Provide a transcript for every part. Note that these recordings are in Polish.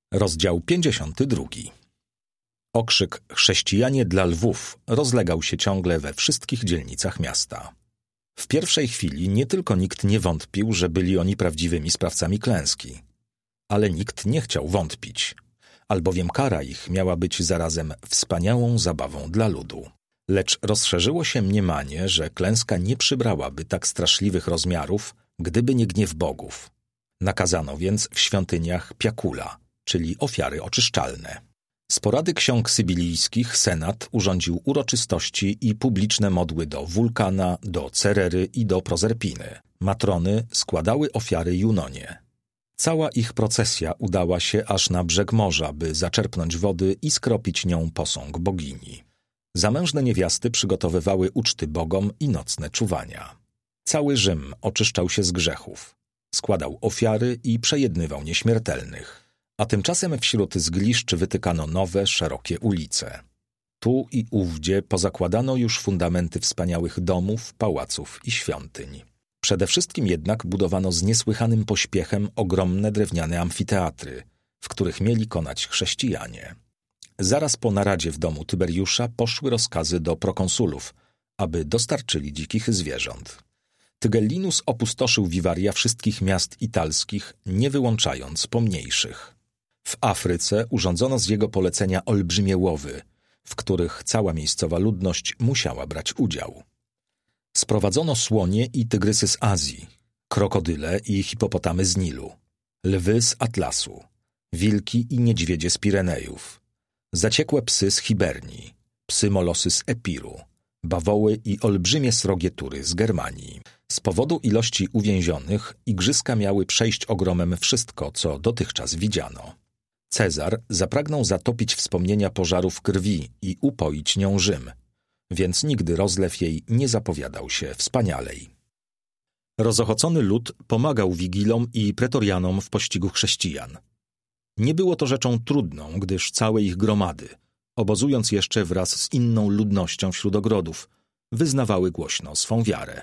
Rozdział 52. Okrzyk „Chrześcijanie dla lwów” rozlegał się ciągle we wszystkich dzielnicach miasta. W pierwszej chwili nie tylko nikt nie wątpił, że byli oni prawdziwymi sprawcami klęski, ale nikt nie chciał wątpić, albowiem kara ich miała być zarazem wspaniałą zabawą dla ludu. Lecz rozszerzyło się mniemanie, że klęska nie przybrałaby tak straszliwych rozmiarów, gdyby nie gniew bogów. Nakazano więc w świątyniach piakula, czyli ofiary oczyszczalne. Z porady ksiąg sybilijskich senat urządził uroczystości i publiczne modły do Wulkana, do Cerery i do Prozerpiny. Matrony składały ofiary Junonie. Cała ich procesja udała się aż na brzeg morza, by zaczerpnąć wody i skropić nią posąg bogini. Zamężne niewiasty przygotowywały uczty bogom i nocne czuwania. Cały Rzym oczyszczał się z grzechów, składał ofiary i przejednywał nieśmiertelnych. A tymczasem wśród zgliszcz wytykano nowe, szerokie ulice. Tu i ówdzie pozakładano już fundamenty wspaniałych domów, pałaców i świątyń. Przede wszystkim jednak budowano z niesłychanym pośpiechem ogromne drewniane amfiteatry, w których mieli konać chrześcijanie. Zaraz po naradzie w domu Tyberiusza poszły rozkazy do prokonsulów, aby dostarczyli dzikich zwierząt. Tygellinus opustoszył wiwaria wszystkich miast italskich, nie wyłączając pomniejszych. W Afryce urządzono z jego polecenia olbrzymie łowy, w których cała miejscowa ludność musiała brać udział. Sprowadzono słonie i tygrysy z Azji, krokodyle i hipopotamy z Nilu, lwy z Atlasu, wilki i niedźwiedzie z Pirenejów, zaciekłe psy z Hibernii, psy molosy z Epiru, bawoły i olbrzymie srogie tury z Germanii. Z powodu ilości uwięzionych igrzyska miały przejść ogromem wszystko, co dotychczas widziano. Cezar zapragnął zatopić wspomnienia pożarów krwi i upoić nią Rzym, więc nigdy rozlew jej nie zapowiadał się wspanialej. Rozochocony lud pomagał wigilom i pretorianom w pościgu chrześcijan. Nie było to rzeczą trudną, gdyż całe ich gromady, obozując jeszcze wraz z inną ludnością wśród ogrodów, wyznawały głośno swą wiarę.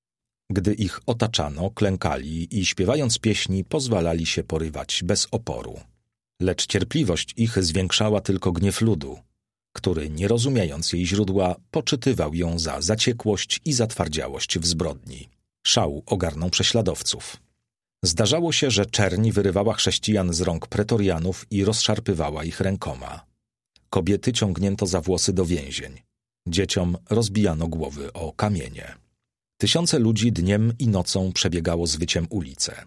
Gdy ich otaczano, klękali i śpiewając pieśni pozwalali się porywać bez oporu. Lecz cierpliwość ich zwiększała tylko gniew ludu, który, nie rozumiejąc jej źródła, poczytywał ją za zaciekłość i zatwardziałość w zbrodni. Szał ogarnął prześladowców. Zdarzało się, że czerń wyrywała chrześcijan z rąk pretorianów i rozszarpywała ich rękoma. Kobiety ciągnięto za włosy do więzień. Dzieciom rozbijano głowy o kamienie. Tysiące ludzi dniem i nocą przebiegało z wyciem ulice.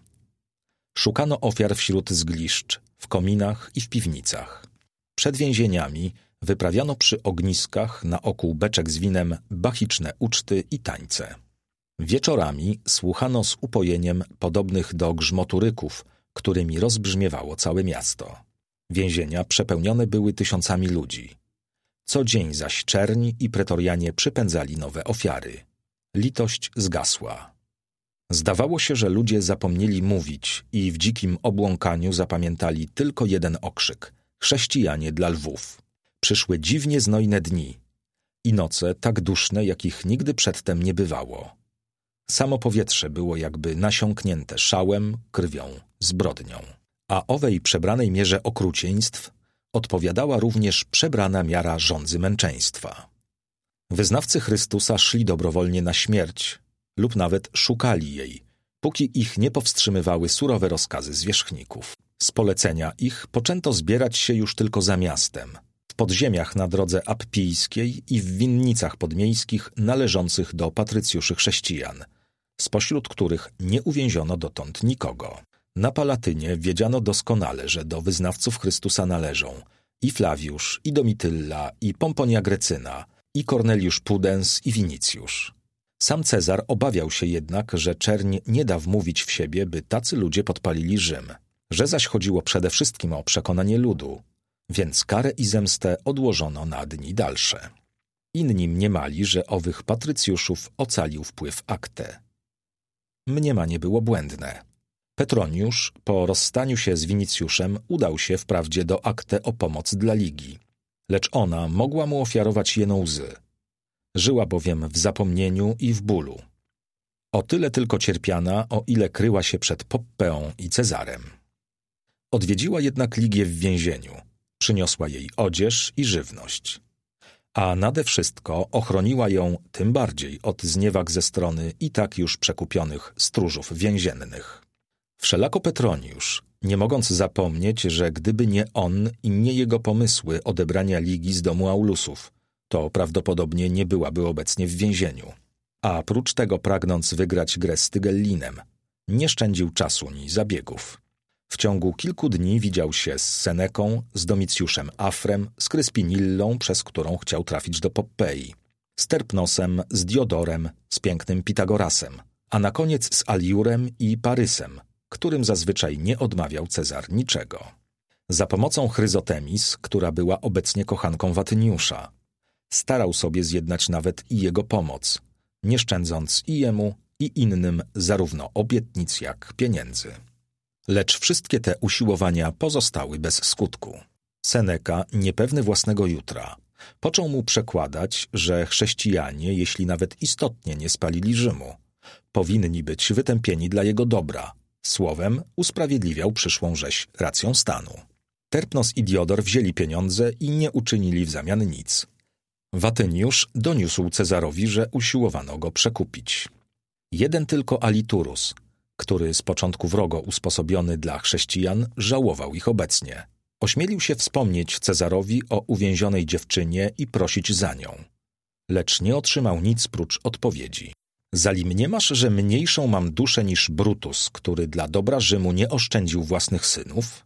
Szukano ofiar wśród zgliszcz, w kominach i w piwnicach. Przed więzieniami wyprawiano przy ogniskach na okół beczek z winem bachiczne uczty i tańce. Wieczorami słuchano z upojeniem podobnych do grzmotu ryków, którymi rozbrzmiewało całe miasto. Więzienia przepełnione były tysiącami ludzi. Co dzień zaś czerni i pretorianie przypędzali nowe ofiary. Litość zgasła. Zdawało się, że ludzie zapomnieli mówić i w dzikim obłąkaniu zapamiętali tylko jeden okrzyk – chrześcijanie dla lwów. Przyszły dziwnie znojne dni i noce tak duszne, jakich nigdy przedtem nie bywało. Samo powietrze było jakby nasiąknięte szałem, krwią, zbrodnią. A owej przebranej mierze okrucieństw odpowiadała również przebrana miara żądzy męczeństwa. Wyznawcy Chrystusa szli dobrowolnie na śmierć lub nawet szukali jej, póki ich nie powstrzymywały surowe rozkazy zwierzchników. Z polecenia ich poczęto zbierać się już tylko za miastem, w podziemiach na drodze appijskiej i w winnicach podmiejskich należących do patrycjuszy chrześcijan, spośród których nie uwięziono dotąd nikogo. Na Palatynie wiedziano doskonale, że do wyznawców Chrystusa należą i Flawiusz, i Domitylla, i Pomponia Grecyna, i Korneliusz Pudens, i Winicjusz. Sam Cezar obawiał się jednak, że czerń nie da wmówić w siebie, by tacy ludzie podpalili Rzym, że zaś chodziło przede wszystkim o przekonanie ludu, więc karę i zemstę odłożono na dni dalsze. Inni mniemali, że owych patrycjuszów ocalił wpływ Acte. Mniemanie było błędne. Petroniusz, po rozstaniu się z Winicjuszem, udał się wprawdzie do Acte o pomoc dla Ligi, lecz ona mogła mu ofiarować jeno łzy. Żyła bowiem w zapomnieniu i w bólu. O tyle tylko cierpiana, o ile kryła się przed Poppeą i Cezarem. Odwiedziła jednak Ligię w więzieniu. Przyniosła jej odzież i żywność. A nade wszystko ochroniła ją tym bardziej od zniewag ze strony i tak już przekupionych stróżów więziennych. Wszelako Petroniusz, nie mogąc zapomnieć, że gdyby nie on i nie jego pomysły odebrania Ligii z domu Aulusów, to prawdopodobnie nie byłaby obecnie w więzieniu. A prócz tego, pragnąc wygrać grę z Tygellinem, nie szczędził czasu ni zabiegów. W ciągu kilku dni widział się z Seneką, z Domicjuszem Afrem, z Kryspinillą, przez którą chciał trafić do Poppei, z Terpnosem, z Diodorem, z pięknym Pitagorasem, a na koniec z Aliurem i Parysem, którym zazwyczaj nie odmawiał Cezar niczego. Za pomocą Chryzotemis, która była obecnie kochanką Watyniusza, starał sobie zjednać nawet i jego pomoc, nie szczędząc i jemu, i innym zarówno obietnic, jak pieniędzy. Lecz wszystkie te usiłowania pozostały bez skutku. Seneka, niepewny własnego jutra, począł mu przekładać, że chrześcijanie, jeśli nawet istotnie nie spalili Rzymu, powinni być wytępieni dla jego dobra. Słowem usprawiedliwiał przyszłą rzeź racją stanu. Terpnos i Diodor wzięli pieniądze i nie uczynili w zamian nic. Watyniusz doniósł Cezarowi, że usiłowano go przekupić. Jeden tylko Aliturus, który z początku wrogo usposobiony dla chrześcijan, żałował ich obecnie. Ośmielił się wspomnieć Cezarowi o uwięzionej dziewczynie i prosić za nią. Lecz nie otrzymał nic prócz odpowiedzi. Zali mniemasz, że mniejszą mam duszę niż Brutus, który dla dobra Rzymu nie oszczędził własnych synów?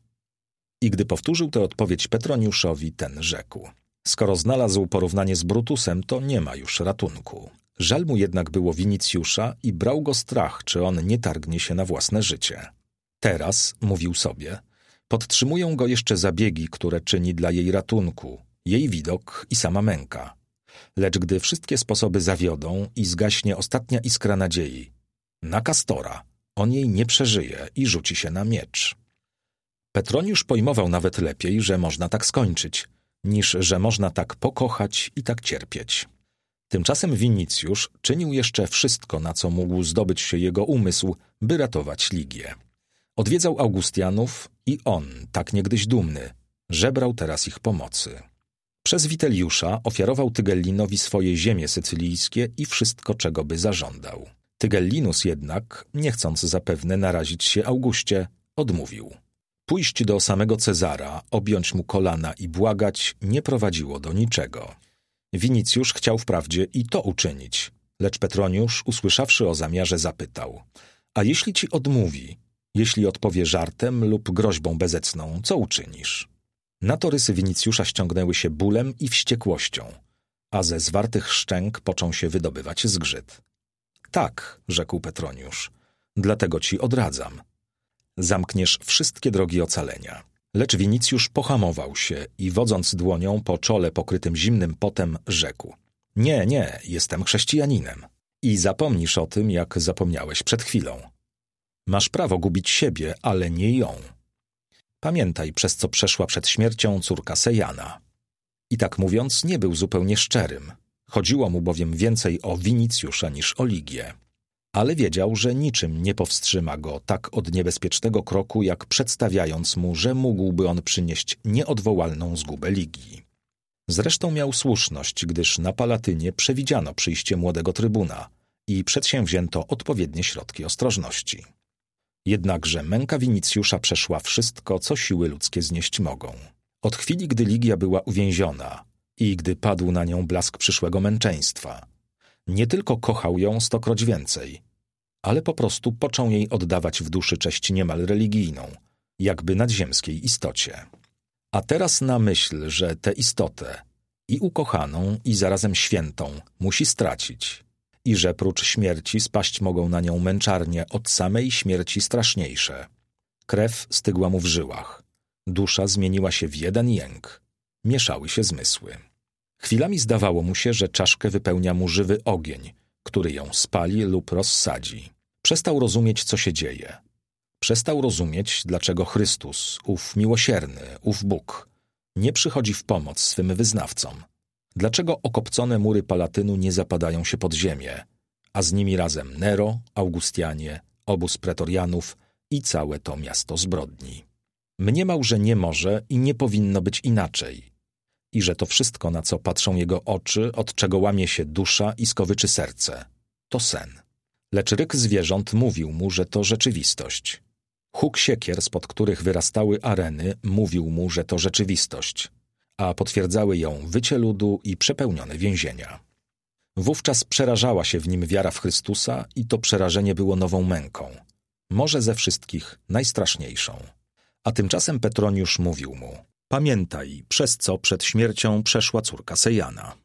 I gdy powtórzył tę odpowiedź Petroniuszowi, ten rzekł: skoro znalazł porównanie z Brutusem, to nie ma już ratunku. Żal mu jednak było Winicjusza i brał go strach, czy on nie targnie się na własne życie. Teraz, mówił sobie, podtrzymują go jeszcze zabiegi, które czyni dla jej ratunku, jej widok i sama męka. Lecz gdy wszystkie sposoby zawiodą i zgaśnie ostatnia iskra nadziei, na Kastora, on jej nie przeżyje i rzuci się na miecz. Petroniusz pojmował nawet lepiej, że można tak skończyć, niż że można tak pokochać i tak cierpieć. Tymczasem Winicjusz czynił jeszcze wszystko, na co mógł zdobyć się jego umysł, by ratować Ligię. Odwiedzał Augustianów i on, tak niegdyś dumny, żebrał teraz ich pomocy. Przez Witelliusza ofiarował Tygellinowi swoje ziemie sycylijskie i wszystko, czego by zażądał. Tygellinus jednak, nie chcąc zapewne narazić się Augustie, odmówił. Pójść do samego Cezara, objąć mu kolana i błagać nie prowadziło do niczego. Winicjusz chciał wprawdzie i to uczynić, lecz Petroniusz, usłyszawszy o zamiarze, zapytał: a jeśli ci odmówi, jeśli odpowie żartem lub groźbą bezecną, co uczynisz? Na to rysy Winicjusza ściągnęły się bólem i wściekłością, a ze zwartych szczęk począł się wydobywać zgrzyt. Tak, rzekł Petroniusz, dlatego ci odradzam. Zamkniesz wszystkie drogi ocalenia. Lecz Winicjusz pohamował się i wodząc dłonią po czole pokrytym zimnym potem, rzekł: nie, jestem chrześcijaninem. I zapomnisz o tym, jak zapomniałeś przed chwilą. Masz prawo gubić siebie, ale nie ją. Pamiętaj, przez co przeszła przed śmiercią córka Sejana. I tak mówiąc, nie był zupełnie szczerym. Chodziło mu bowiem więcej o Winicjusza niż o Ligię. Ale wiedział, że niczym nie powstrzyma go tak od niebezpiecznego kroku, jak przedstawiając mu, że mógłby on przynieść nieodwołalną zgubę Ligii. Zresztą miał słuszność, gdyż na Palatynie przewidziano przyjście młodego trybuna i przedsięwzięto odpowiednie środki ostrożności. Jednakże męka Winicjusza przeszła wszystko, co siły ludzkie znieść mogą. Od chwili, gdy Ligia była uwięziona i gdy padł na nią blask przyszłego męczeństwa, nie tylko kochał ją stokroć więcej, ale po prostu począł jej oddawać w duszy cześć niemal religijną, jakby nadziemskiej istocie. A teraz na myśl, że tę istotę, i ukochaną, i zarazem świętą, musi stracić i że prócz śmierci spaść mogą na nią męczarnie od samej śmierci straszniejsze. Krew stygła mu w żyłach, dusza zmieniła się w jeden jęk, mieszały się zmysły. Chwilami zdawało mu się, że czaszkę wypełnia mu żywy ogień, który ją spali lub rozsadzi. Przestał rozumieć, co się dzieje. Przestał rozumieć, dlaczego Chrystus, ów miłosierny, ów Bóg, nie przychodzi w pomoc swym wyznawcom. Dlaczego okopcone mury Palatynu nie zapadają się pod ziemię, a z nimi razem Nero, Augustianie, obóz pretorianów i całe to miasto zbrodni. Mniemał, że nie może i nie powinno być inaczej. I że to wszystko, na co patrzą jego oczy, od czego łamie się dusza i skowyczy serce, to sen. Lecz ryk zwierząt mówił mu, że to rzeczywistość. Huk siekier, spod których wyrastały areny, mówił mu, że to rzeczywistość, a potwierdzały ją wycie ludu i przepełnione więzienia. Wówczas przerażała się w nim wiara w Chrystusa i to przerażenie było nową męką, może ze wszystkich najstraszniejszą. A tymczasem Petroniusz mówił mu: pamiętaj, przez co przed śmiercią przeszła córka Sejana.